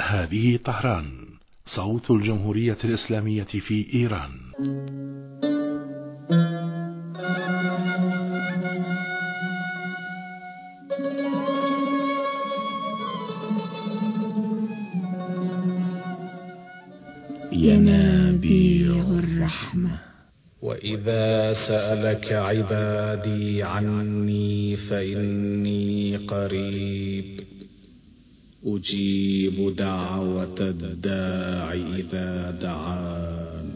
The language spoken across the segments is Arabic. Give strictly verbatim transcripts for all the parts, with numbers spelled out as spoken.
هذه طهران، صوت الجمهورية الإسلامية في إيران. ينابيع الرحمة. وإذا سألك عبادي عني فإني قريب أجيب دعوة الداع إذا دعان.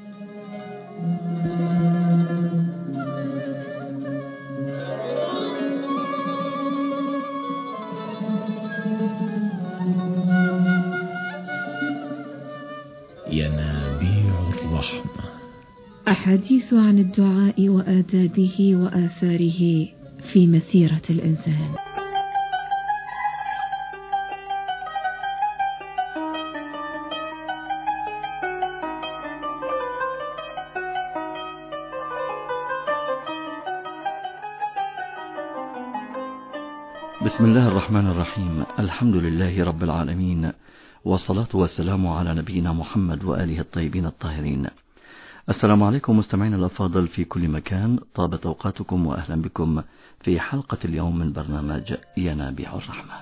ينابيع الرحمة. أحاديث عن الدعاء وآدابه وآثاره في مسيرة الإنسان. بسم الله الرحمن الرحيم. الحمد لله رب العالمين، والصلاة والسلام على نبينا محمد وآله الطيبين الطاهرين. السلام عليكم مستمعين الأفاضل في كل مكان، طابت أوقاتكم وأهلا بكم في حلقة اليوم من برنامج ينابيع الرحمة.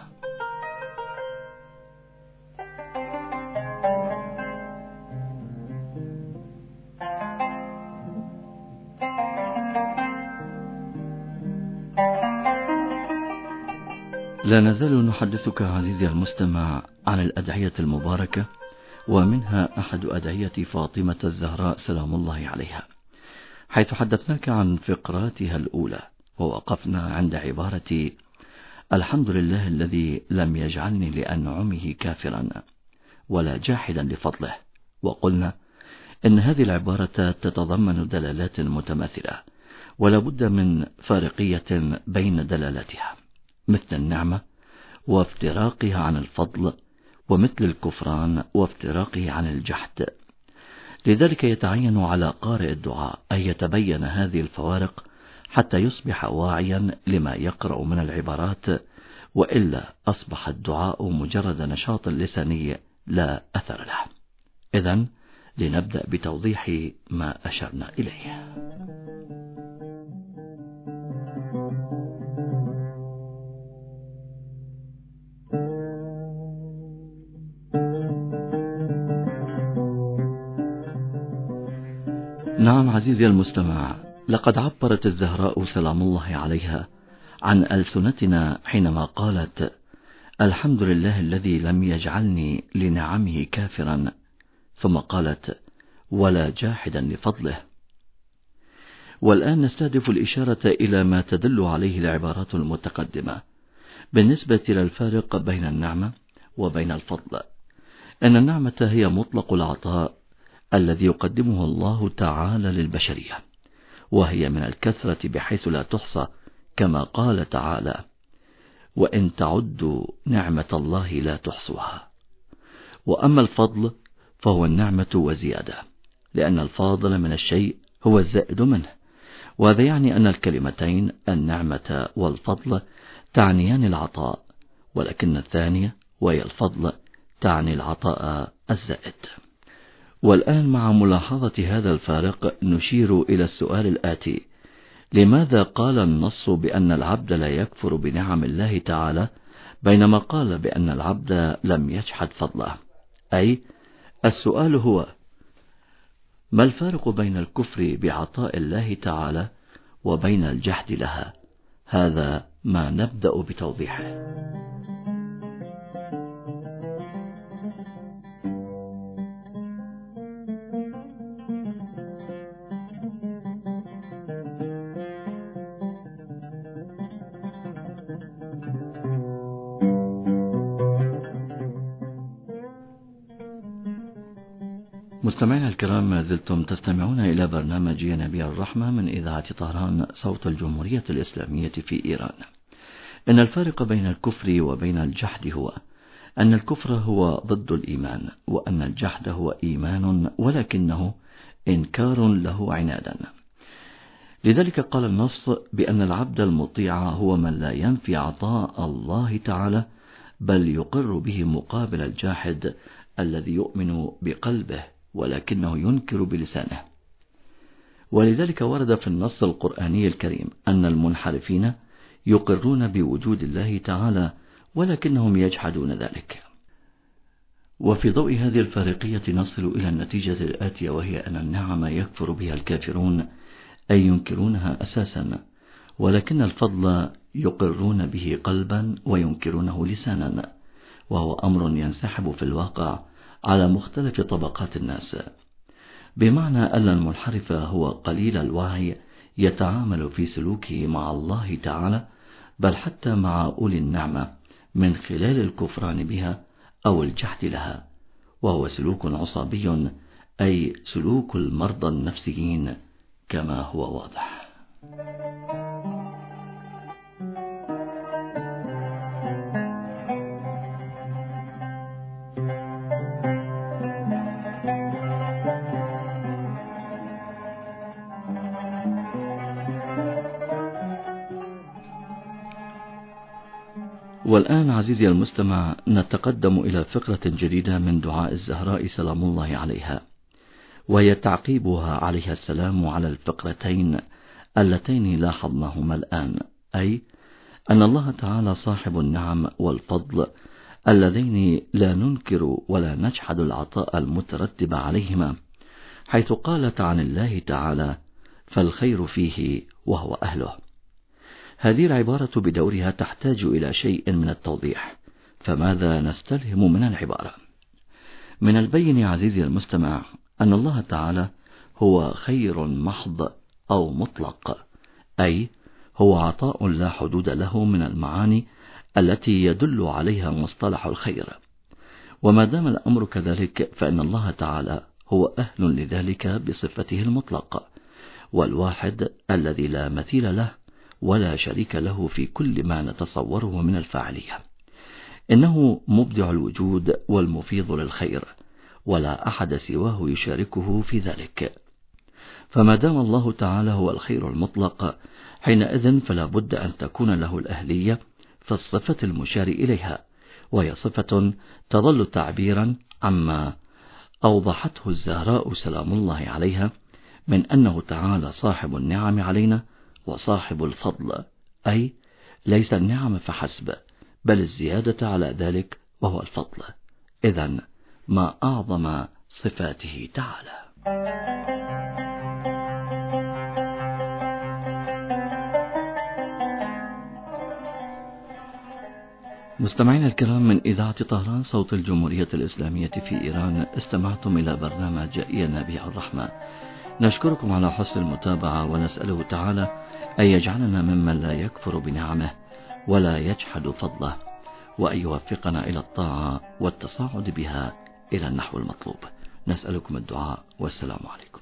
لا نزال نحدثك عزيزي المستمع عن الأدعية المباركة، ومنها أحد أدعية فاطمة الزهراء سلام الله عليها، حيث حدثناك عن فقراتها الأولى ووقفنا عند عبارة الحمد لله الذي لم يجعلني لأنعمه كافرا ولا جاحدا لفضله، وقلنا إن هذه العبارة تتضمن دلالات متماثلة ولا بد من فارقية بين دلالاتها، مثل النعمة وافتراقها عن الفضل، ومثل الكفران وافتراقه عن الجحد. لذلك يتعين على قارئ الدعاء أن يتبين هذه الفوارق حتى يصبح واعيا لما يقرأ من العبارات، وإلا أصبح الدعاء مجرد نشاط لساني لا أثر له. إذن لنبدأ بتوضيح ما أشرنا إليه. نعم عزيزي المستمع، لقد عبرت الزهراء سلام الله عليها عن ألسنتنا حينما قالت الحمد لله الذي لم يجعلني لنعمه كافرا، ثم قالت ولا جاحدا لفضله. والآن نستهدف الإشارة إلى ما تدل عليه العبارات المتقدمة بالنسبة للفارق بين النعمة وبين الفضل. أن النعمة هي مطلق العطاء الذي يقدمه الله تعالى للبشرية، وهي من الكثرة بحيث لا تحصى، كما قال تعالى وإن تعدوا نعمة الله لا تحصوها. وأما الفضل فهو النعمة وزيادة، لأن الفاضل من الشيء هو الزائد منه، وهذا يعني أن الكلمتين النعمة والفضل تعنيان العطاء، ولكن الثانية وهي الفضل تعني العطاء الزائد. والآن مع ملاحظة هذا الفارق نشير إلى السؤال الآتي: لماذا قال النص بأن العبد لا يكفر بنعم الله تعالى بينما قال بأن العبد لم يجحد فضله؟ أي السؤال هو ما الفارق بين الكفر بعطاء الله تعالى وبين الجحد لها؟ هذا ما نبدأ بتوضيحه. مستمعينا الكرام، ما زلتم تستمعون إلى برنامج ينابيع الرحمة من إذاعة طهران، صوت الجمهورية الإسلامية في إيران. إن الفارق بين الكفر وبين الجحد هو أن الكفر هو ضد الإيمان، وأن الجحد هو إيمان ولكنه إنكار له عنادا. لذلك قال النص بأن العبد المطيع هو من لا ينفي عطاء الله تعالى، بل يقر به مقابل الجاحد الذي يؤمن بقلبه ولكنه ينكر بلسانه. ولذلك ورد في النص القرآني الكريم أن المنحرفين يقرون بوجود الله تعالى ولكنهم يجحدون ذلك. وفي ضوء هذه الفارقية نصل إلى النتيجة الآتية، وهي أن النعم يكفر بها الكافرون أي ينكرونها أساسا، ولكن الفضل يقرون به قلبا وينكرونه لسانا، وهو أمر ينسحب في الواقع على مختلف طبقات الناس، بمعنى أن المنحرف هو قليل الوعي يتعامل في سلوكه مع الله تعالى بل حتى مع أولي النعمة من خلال الكفران بها أو الجحد لها، وهو سلوك عصابي أي سلوك المرضى النفسيين كما هو واضح. والآن عزيزي المستمع نتقدم إلى فقرة جديدة من دعاء الزهراء سلام الله عليها، وهي تعقيبها عليها السلام على الفقرتين اللتين لاحظناهما الآن، أي أن الله تعالى صاحب النعم والفضل اللذين لا ننكر ولا نجحد العطاء المترتب عليهما، حيث قالت عن الله تعالى فالخير فيه وهو أهله. هذه العبارة بدورها تحتاج إلى شيء من التوضيح، فماذا نستلهم من العبارة؟ من البين عزيزي المستمع أن الله تعالى هو خير محض أو مطلق، أي هو عطاء لا حدود له من المعاني التي يدل عليها مصطلح الخير. وما دام الأمر كذلك فإن الله تعالى هو أهل لذلك بصفته المطلق، والواحد الذي لا مثيل له ولا شريك له في كل ما نتصوره من الفاعلية. إنه مبدع الوجود والمفيض للخير، ولا أحد سواه يشاركه في ذلك. فما دام الله تعالى هو الخير المطلق، حينئذ فلا بد أن تكون له الأهلية في الصفة المشار إليها، وهي صفة تظل تعبيرا عما أوضحته الزهراء سلام الله عليها من أنه تعالى صاحب النعم علينا وصاحب الفضل، أي ليس النعم فحسب بل الزيادة على ذلك وهو الفضل. إذن ما أعظم صفاته تعالى. مستمعين الكرام، من إذاعة طهران صوت الجمهورية الإسلامية في إيران استمعتم إلى برنامج يا نبيع الرحمة. نشكركم على حسن المتابعة، ونسأله تعالى أن يجعلنا ممن لا يكفر بنعمه ولا يجحد فضله، وأن يوفقنا إلى الطاعة والتصاعد بها إلى النحو المطلوب. نسألكم الدعاء، والسلام عليكم.